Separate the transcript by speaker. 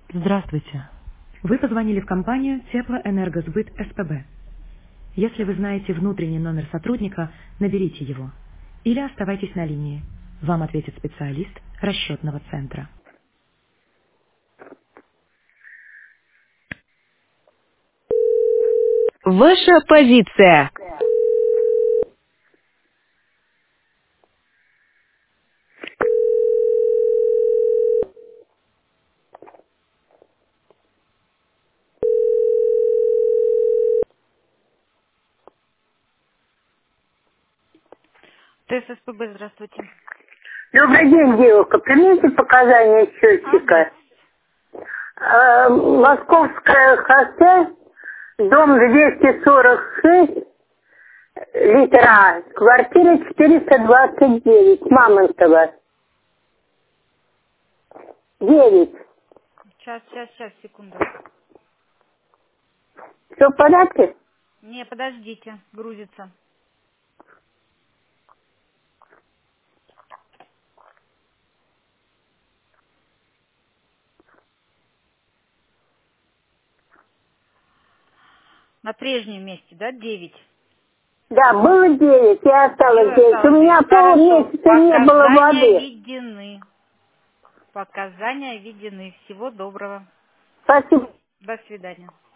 Speaker 1: Здравствуйте. Вы позвонили в компанию Теплоэнергосбыт СПБ. Если вы знаете внутренний номер сотрудника, наберите его. Или оставайтесь на линии. Вам ответит специалист расчетного центра.
Speaker 2: Ваша позиция.
Speaker 3: ТССПБ, здравствуйте.
Speaker 4: Добрый день, девушка. Примите показания
Speaker 3: Адрес.
Speaker 4: счетчика. Московское шоссе, дом 246, литра А, квартира 429, Мамонтова. 9.
Speaker 3: Сейчас, секунду.
Speaker 4: Все в порядке?
Speaker 3: Не, подождите, грузится. На прежнем месте, да, 9.
Speaker 4: Да, было 9, я осталось 9. У
Speaker 3: Осталось
Speaker 4: меня
Speaker 3: 9. Хорошо.
Speaker 4: полмесяца не было воды.
Speaker 3: Показания введены. Всего доброго.
Speaker 4: Спасибо.
Speaker 3: До свидания.